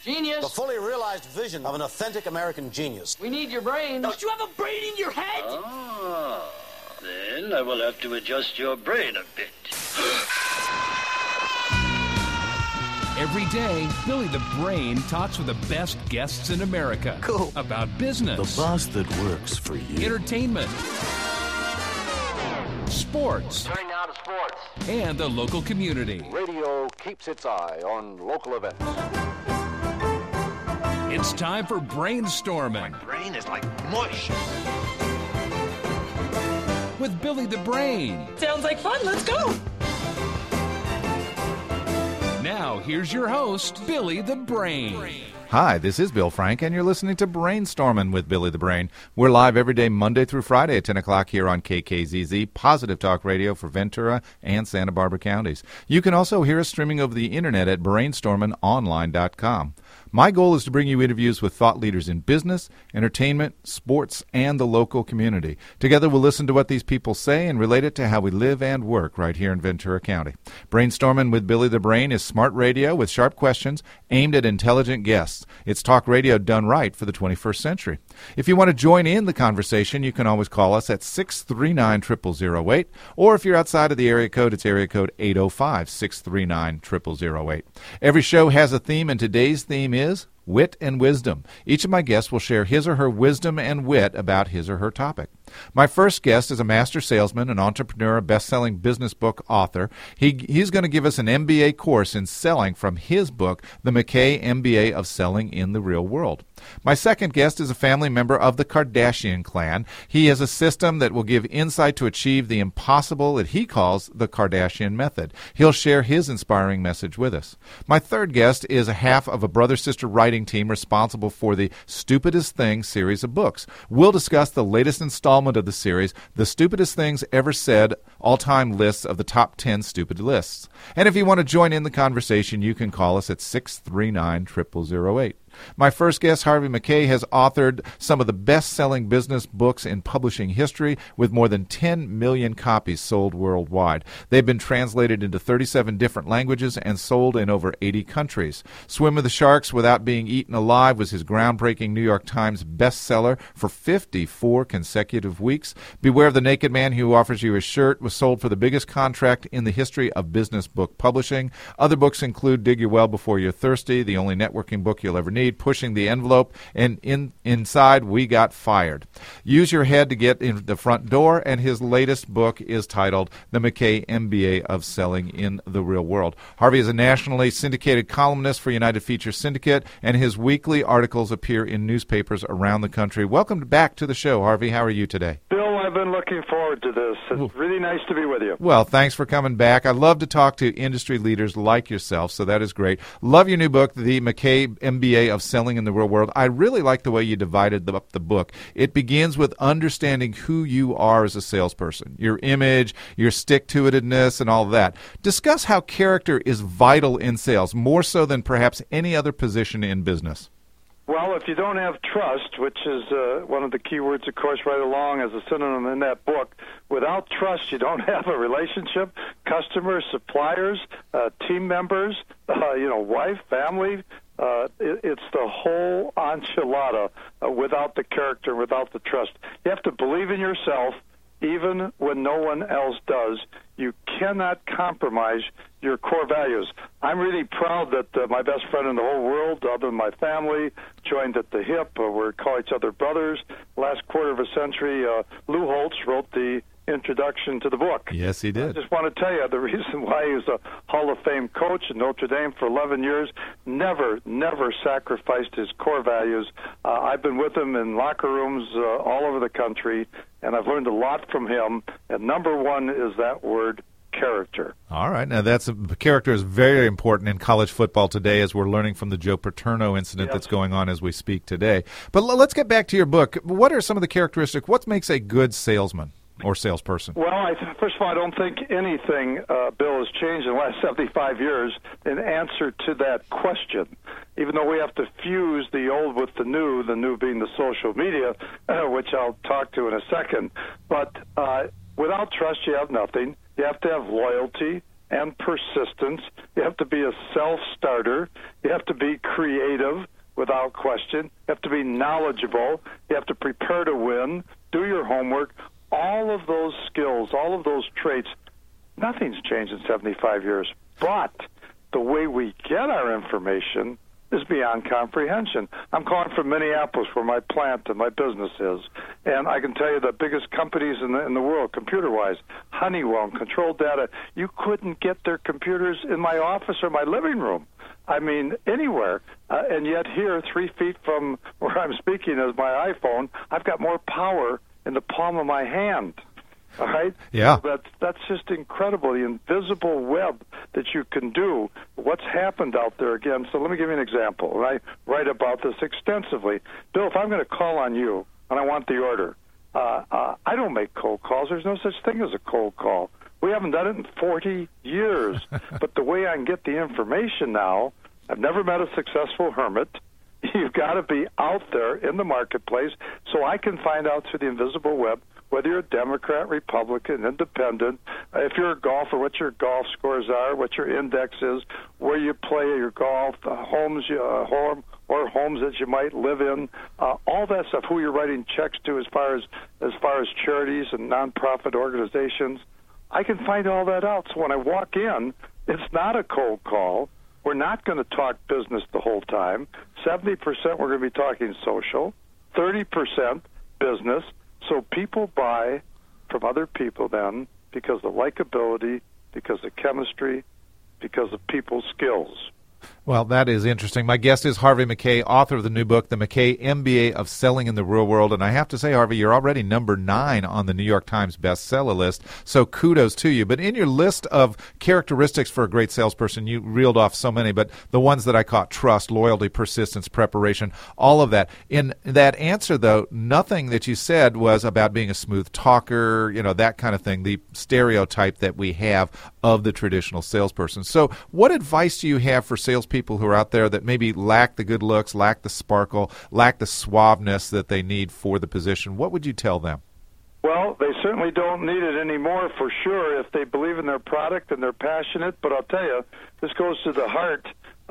Genius. The fully realized vision of an authentic American genius. We need your brain. Don't you have a brain in your head? Ah, then I will have to adjust your brain a bit. Every day, Billy the Brain talks with the best guests in America. Cool. About business. The boss that works for you. Entertainment. Sports. Turning now to sports. And the local community. Radio keeps its eye on local events. It's time for Brainstorming. My brain is like mush. With Billy the Brain. Sounds like fun. Let's go. Now, here's your host, Billy the Brain. Hi, this is Bill Frank, and you're listening to Brainstorming with Billy the Brain. We're live every day, Monday through Friday at 10 o'clock here on KKZZ, Positive Talk Radio for Ventura and Santa Barbara counties. You can also hear us streaming over the internet at brainstormingonline.com. My goal is to bring you interviews with thought leaders in business, entertainment, sports, and the local community. Together, we'll listen to what these people say and relate it to how we live and work right here in Ventura County. Brainstorming with Billy the Brain is smart radio with sharp questions aimed at intelligent guests. It's talk radio done right for the 21st century. If you want to join in the conversation, you can always call us at 639-0008, or if you're outside of the area code, it's area code 805-639-0008. Every show has a theme, and today's theme is wit and wisdom. Each of my guests will share his or her wisdom and wit about his or her topic. My first guest is a master salesman, an entrepreneur, a best-selling business book author. He's going to give us an MBA course in selling from his book, The McKay MBA of Selling in the Real World. My second guest is a family member of the Kardashian clan. He has a system that will give insight to achieve the impossible that he calls the Kardashian method. He'll share his inspiring message with us. My third guest is a half of a brother-sister writing team responsible for the Stupidest Things series of books. We'll discuss the latest installment of the series, The Stupidest Things Ever Said, all-time lists of the top 10 stupid lists. And if you want to join in the conversation, you can call us at 639-0008. My first guest, Harvey Mackay, has authored some of the best-selling business books in publishing history, with more than 10 million copies sold worldwide. They've been translated into 37 different languages and sold in over 80 countries. Swim with the Sharks Without Being Eaten Alive was his groundbreaking New York Times bestseller for 54 consecutive weeks. Beware of the Naked Man Who Offers You a Shirt was sold for the biggest contract in the history of business book publishing. Other books include Dig Your Well Before You're Thirsty, the only networking book you'll ever need, Pushing the Envelope, and Inside We Got Fired. Use your head to get in the front door, and his latest book is titled The McKay MBA of Selling in the Real World. Harvey is a nationally syndicated columnist for United Feature Syndicate, and his weekly articles appear in newspapers around the country. Welcome back to the show, Harvey. How are you today? Bill, I've been looking forward to this. It's really nice to be with you. Well, thanks for coming back. I love to talk to industry leaders like yourself, so that is great. Love your new book, The McKay MBA of Selling in the Real World. I really like the way you divided up the book. It begins with understanding who you are as a salesperson, your image, your stick-to-itiveness, and all of that. Discuss how character is vital in sales, more so than perhaps any other position in business. Well, if you don't have trust, which is one of the key words, of course, right along as a synonym in that book, without trust, you don't have a relationship, customers, suppliers, team members, wife, family. It's the whole enchilada without the character, without the trust. You have to believe in yourself even when no one else does. You cannot compromise your core values. I'm really proud that my best friend in the whole world, other than my family, joined at the hip. We call each other brothers. Last quarter of a century, Lou Holtz wrote the introduction to the book. Yes, he did. I just want to tell you the reason why he was a Hall of Fame coach at Notre Dame for 11 years, never sacrificed his core values. I've been with him in locker rooms all over the country, and I've learned a lot from him. And number one is that word, character. All right. Now, character is very important in college football today, as we're learning from the Joe Paterno incident that's going on as we speak today. But let's get back to your book. What are some of the characteristics? What makes a good salesman or salesperson? Well, first of all, I don't think anything, Bill, has changed in the last 75 years in answer to that question. Even though we have to fuse the old with the new being the social media, which I'll talk to in a second. But without trust, you have nothing. You have to have loyalty. and persistence. You have to be a self-starter. You have to be creative without question. You have to be knowledgeable. You have to prepare to win, do your homework. All of those skills, all of those traits, nothing's changed in 75 years. But the way we get our information is beyond comprehension. I'm calling from Minneapolis, where my plant and my business is, and I can tell you the biggest companies in the world, computer-wise, Honeywell and Control Data, you couldn't get their computers in my office or my living room. I mean, anywhere. And yet here, 3 feet from where I'm speaking is my iPhone, I've got more power in the palm of my hand. All right? Yeah. So that's just incredible, the invisible web that you can do, what's happened out there again. So let me give you an example. And I write about this extensively. Bill, if I'm going to call on you and I want the order, I don't make cold calls. There's no such thing as a cold call. We haven't done it in 40 years. But the way I can get the information now, I've never met a successful hermit. You've got to be out there in the marketplace so I can find out through the invisible web whether you're a Democrat, Republican, Independent, if you're a golfer, what your golf scores are, what your index is, where you play your golf, homes that you might live in, all that stuff, who you're writing checks to as far as charities and nonprofit organizations. I can find all that out. So when I walk in, it's not a cold call. We're not going to talk business the whole time. 70% we're going to be talking social, 30% business. So people buy from other people then because of likability, because of chemistry, because of people's skills. Well, that is interesting. My guest is Harvey Mackay, author of the new book, The Mackay MBA of Selling in the Real World. And I have to say, Harvey, you're already number 9 on the New York Times bestseller list, so kudos to you. But in your list of characteristics for a great salesperson, you reeled off so many, but the ones that I caught: trust, loyalty, persistence, preparation, all of that. In that answer, though, nothing that you said was about being a smooth talker, that kind of thing, the stereotype that we have of the traditional salesperson. So what advice do you have for salespeople who are out there that maybe lack the good looks, lack the sparkle, lack the suaveness that they need for the position? What would you tell them? Well, they certainly don't need it anymore, for sure, if they believe in their product and they're passionate. But I'll tell you, this goes to the heart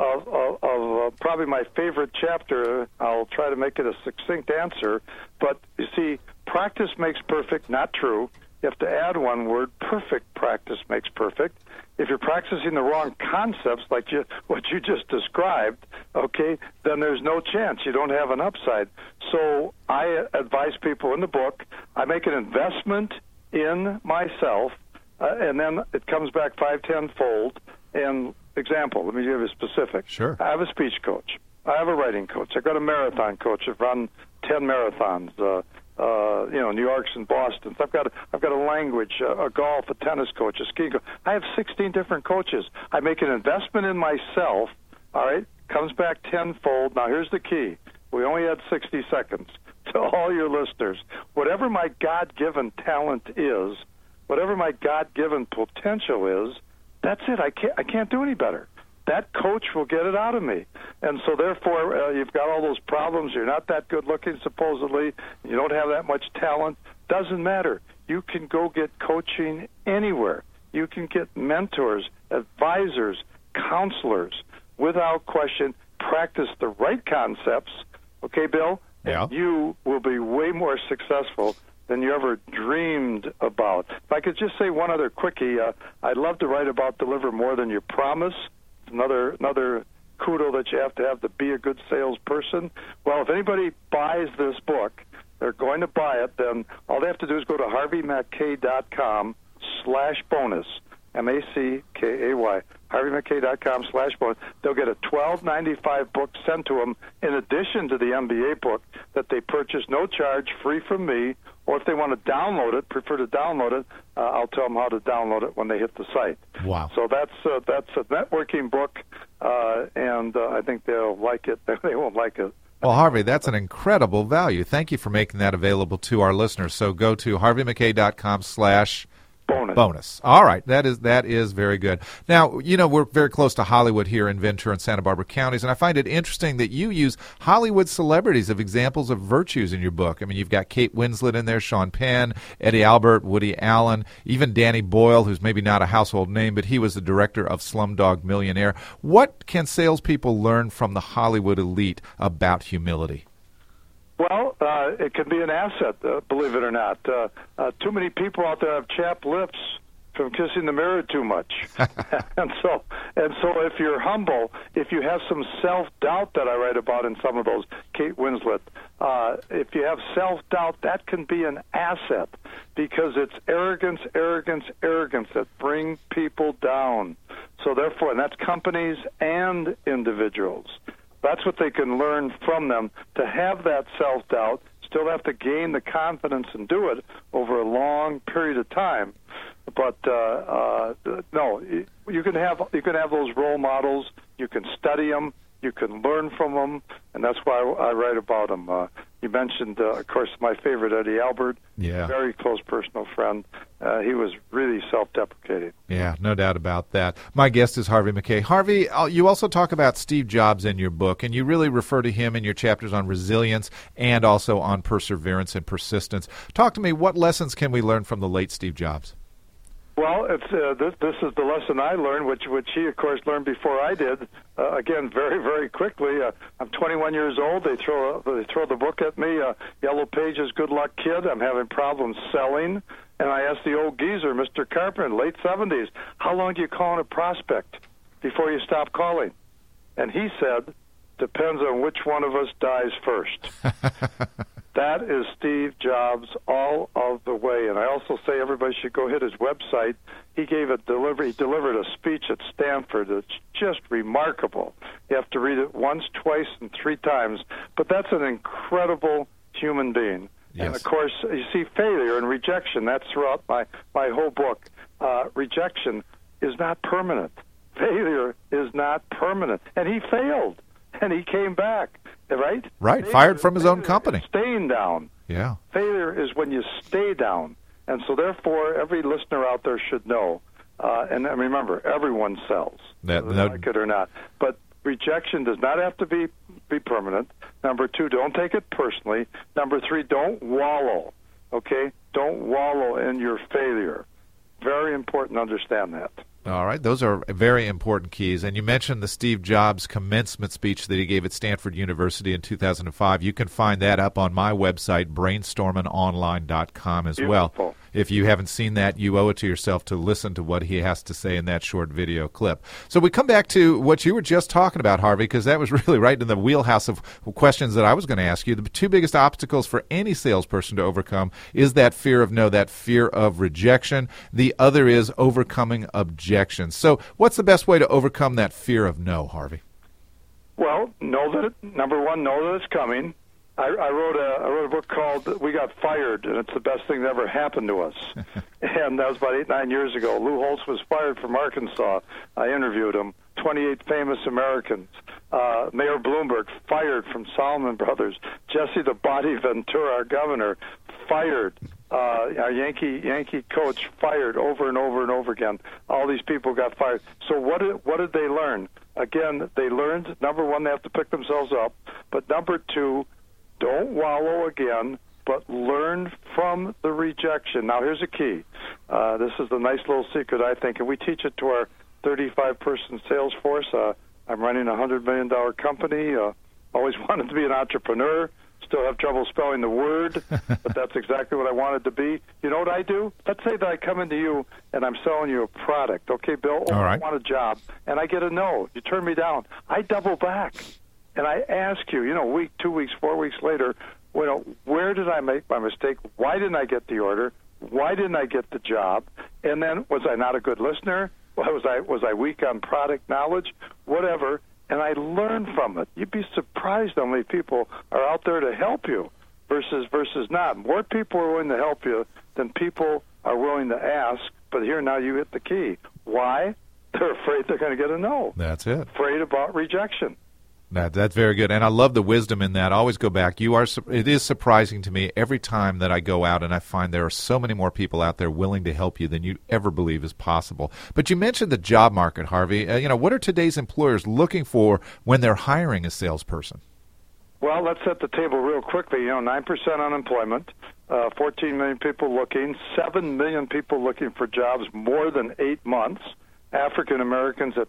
of probably my favorite chapter. I'll try to make it a succinct answer. But you see, practice makes perfect, not true. You have to add one word: perfect practice makes perfect. If you're practicing the wrong concepts, like what you just described, okay, then there's no chance. You don't have an upside. So I advise people in the book, I make an investment in myself, and then it comes back 5-10-fold. And example, let me give you a specific. Sure. I have a speech coach. I have a writing coach. I've got a marathon coach. I've run 10 marathons. New York's and Boston's. I've got a language, a golf, a tennis coach, a ski coach. I have 16 different coaches. I make an investment in myself. All right, comes back tenfold. Now here's the key. We only had 60 seconds. To all your listeners, whatever my God-given talent is, whatever my God-given potential is, that's it. I can't do any better. That coach will get it out of me. And so, therefore, you've got all those problems. You're not that good-looking, supposedly. You don't have that much talent. Doesn't matter. You can go get coaching anywhere. You can get mentors, advisors, counselors. Without question, practice the right concepts. Okay, Bill? Yeah. And you will be way more successful than you ever dreamed about. If I could just say one other quickie, I'd love to write about deliver more than you promise. Another kudo that you have to be a good salesperson. Well, if anybody buys this book, they're going to buy it, then all they have to do is go to harveymackay.com/bonus, MACKAY, harveymackay.com/bonus. They'll get a $12.95 book sent to them in addition to the MBA book that they purchase, no charge, free from me. Or if they want to download it, prefer to download it, I'll tell them how to download it when they hit the site. Wow. So that's a networking book, and I think they'll like it. They won't like it. Well, Harvey, that's an incredible value. Thank you for making that available to our listeners. So go to harveymackay.com/ Bonus. All right. That is very good. Now, we're very close to Hollywood here in Ventura and Santa Barbara counties, and I find it interesting that you use Hollywood celebrities of examples of virtues in your book. I mean, you've got Kate Winslet in there, Sean Penn, Eddie Albert, Woody Allen, even Danny Boyle, who's maybe not a household name, but he was the director of Slumdog Millionaire. What can salespeople learn from the Hollywood elite about humility? Well, it can be an asset, believe it or not. Too many people out there have chapped lips from kissing the mirror too much. and so if you're humble, if you have some self-doubt that I write about in some of those, Kate Winslet, if you have self-doubt, that can be an asset because it's arrogance that bring people down. So therefore, and that's companies and individuals. That's what they can learn from them, to have that self-doubt, still have to gain the confidence and do it over a long period of time. But no, you can have those role models. You can study them. You can learn from them, and that's why I write about them. You mentioned, of course, my favorite, Eddie Albert. Yeah. Very close personal friend. He was really self-deprecating. Yeah, no doubt about that. My guest is Harvey Mackay. Harvey, you also talk about Steve Jobs in your book, and you really refer to him in your chapters on resilience and also on perseverance and persistence. Talk to me, what lessons can we learn from the late Steve Jobs? Well, it's this is the lesson I learned, which he, of course, learned before I did. Again, very, very quickly. I'm 21 years old. They throw the book at me. Yellow Pages, Good Luck Kid. I'm having problems selling. And I asked the old geezer, Mr. Carpenter, late 70s, how long do you call on a prospect before you stop calling? And he said, depends on which one of us dies first. That is Steve Jobs all of the way. And I also say everybody should go hit his website. He delivered a speech at Stanford that's just remarkable. You have to read it once, twice, and 3 times. But that's an incredible human being. Yes. And, of course, you see failure and rejection. That's throughout my whole book. Rejection is not permanent. Failure is not permanent. And he failed, and he came back. Right? Right. Failure, fired from his own company. Staying down. Yeah. Failure is when you stay down. And so, therefore, every listener out there should know. And remember, everyone sells, whether they like it or not. But rejection does not have to be permanent. Number 2, don't take it personally. Number 3, don't wallow. Okay? Don't wallow in your failure. Very important to understand that. All right. Those are very important keys. And you mentioned the Steve Jobs commencement speech that he gave at Stanford University in 2005. You can find that up on my website, brainstormingonline.com as Beautiful. well. If you haven't seen that, you owe it to yourself to listen to what he has to say in that short video clip. So we come back to what you were just talking about, Harvey, because that was really right in the wheelhouse of questions that I was going to ask you. The 2 biggest obstacles for any salesperson to overcome is that fear of no, that fear of rejection. The other is overcoming objections. So what's the best way to overcome that fear of no, Harvey? Well, number 1, know that it's coming. I wrote a book called We Got Fired, and it's the best thing that ever happened to us. And that was about 8-9 years ago. Lou Holtz was fired from Arkansas. I interviewed him. 28 famous Americans. Mayor Bloomberg fired from Salomon Brothers. Jesse the Body Ventura, our governor, fired. Our Yankee coach fired over and over and over again. All these people got fired. So what did they learn? Again, they learned, number 1, they have to pick themselves up. But number 2, don't wallow again, but learn from the rejection. Now, here's a key. This is the nice little secret, I think, and we teach it to our 35-person sales force. I'm running a $100 million company. Always wanted to be an entrepreneur. Still have trouble spelling the word, but that's exactly what I wanted to be. You know what I do? Let's say that I come into you and I'm selling you a product. Okay, Bill, all right. I want a job, and I get a no. You turn me down. I double back. And I ask you, week, 2 weeks, 4 weeks later, where did I make my mistake? Why didn't I get the order? Why didn't I get the job? And then, was I not a good listener? Was I weak on product knowledge? Whatever. And I learn from it. You'd be surprised how many people are out there to help you versus not. More people are willing to help you than people are willing to ask. But here, now you hit the key. Why? They're afraid they're going to get a no. That's it. Afraid about rejection. That's very good, and I love the wisdom in that. I always go back. It is surprising to me every time that I go out and I find there are so many more people out there willing to help you than you ever believe is possible. But you mentioned the job market, Harvey. What are today's employers looking for when they're hiring a salesperson? Well, let's set the table real quickly. 9% unemployment, 14 million people looking, 7 million people looking for jobs more than 8 months. African Americans at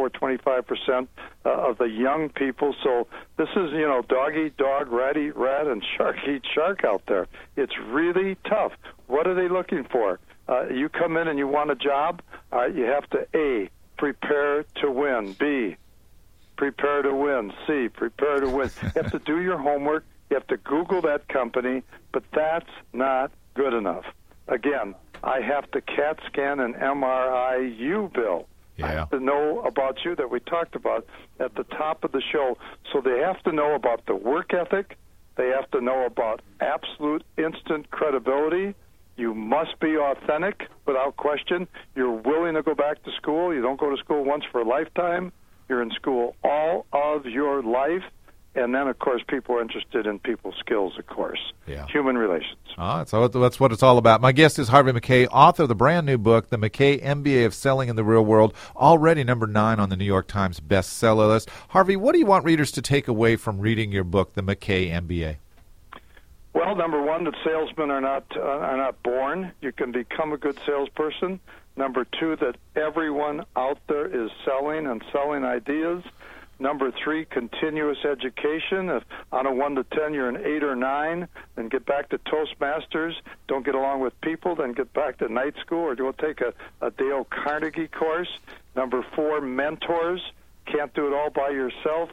25% of the young people. So this is, dog eat dog, rat eat rat, and shark eat shark out there. It's really tough. What are they looking for? You come in and you want a job, you have to A, prepare to win, B, prepare to win, C, prepare to win. You have to do your homework. You have to Google that company, but that's not good enough. Again, I have to CAT scan and MRI you, Bill. Yeah. I have to know about you that we talked about at the top of the show. So they have to know about the work ethic. They have to know about absolute instant credibility. You must be authentic without question. You're willing to go back to school. You don't go to school once for a lifetime. You're in school all of your life. And then, of course, people are interested in people's skills, of course. Yeah. Human relations. So that's what it's all about. My guest is Harvey Mackay, author of the brand new book, The Mackay MBA of Selling in the Real World, already number 9 on the New York Times bestseller list. Harvey, what do you want readers to take away from reading your book, The Mackay MBA? Well, number one, that salesmen are not born. You can become a good salesperson. Number two, that everyone out there is selling and selling ideas. Number 3, continuous education. If on a 1 to 10 you're an 8 or 9, then get back to Toastmasters. Don't get along with people, then get back to night school, or go take a Dale Carnegie course. Number 4, mentors. Can't do it all by yourself.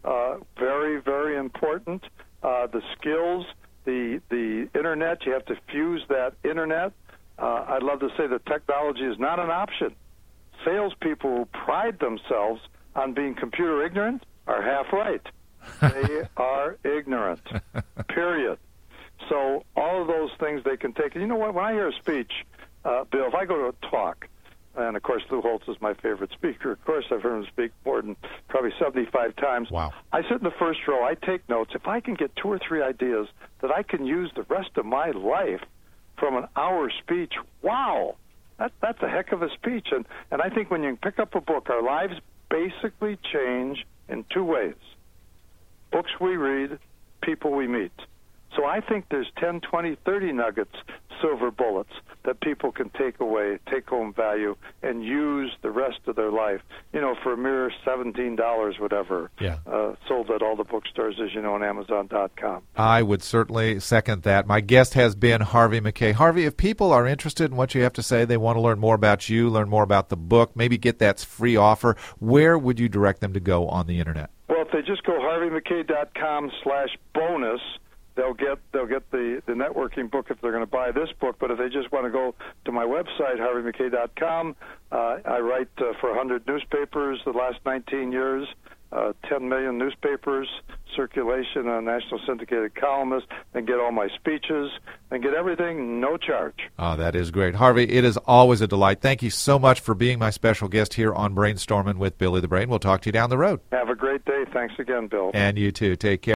Very, very important. The skills, the Internet, you have to fuse that Internet. I'd love to say that technology is not an option. Salespeople who pride themselves on being computer ignorant are half right. They are ignorant, period. So all of those things they can take. And you know what? When I hear a speech, Bill, if I go to a talk, and, of course, Lou Holtz is my favorite speaker. Of course, I've heard him speak more than probably 75 times. Wow. I sit in the first row. I take notes. If I can get 2 or 3 ideas that I can use the rest of my life from an hour speech, wow, that's a heck of a speech. And I think when you pick up a book, our lives basically change in 2 ways. Books we read, people we meet. So I think there's 10, 20, 30 nuggets, silver bullets, that people can take away, take home value, and use the rest of their life, for a mere $17, whatever, sold at all the bookstores, as you know, on Amazon.com. I would certainly second that. My guest has been Harvey Mackay. Harvey, if people are interested in what you have to say, they want to learn more about you, learn more about the book, maybe get that free offer, where would you direct them to go on the Internet? Well, if they just go harveymackay.com/bonus, they'll get the networking book if they're going to buy this book. But if they just want to go to my website, harveymackay.com, I write for 100 newspapers the last 19 years, 10 million newspapers, circulation, a national syndicated columnist, and get all my speeches, and get everything, no charge. Oh, that is great. Harvey, it is always a delight. Thank you so much for being my special guest here on Brainstorming with Billy the Brain. We'll talk to you down the road. Have a great day. Thanks again, Bill. And you too. Take care.